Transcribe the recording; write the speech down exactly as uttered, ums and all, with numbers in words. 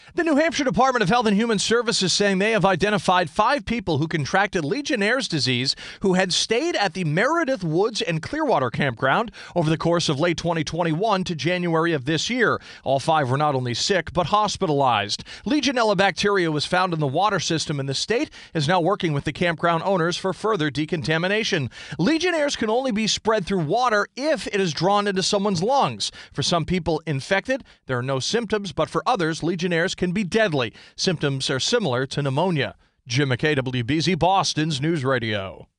The New Hampshire Department of Health and Human Services saying they have identified five people who contracted Legionnaire's disease who had stayed at the Meredith Woods and Clearwater campground over the course of late twenty twenty-one to January of this year. All five were not only sick, but hospitalized. Legionella bacteria was found in the water system in the state, is now working with the campground owners for further decontamination. Legionnaires can only be spread through water if it is drawn into someone's lungs. For some people infected, there are no symptoms, but for others, Legionnaires can be deadly. Symptoms are similar to pneumonia. Jim McKay, W B Z, Boston's News Radio.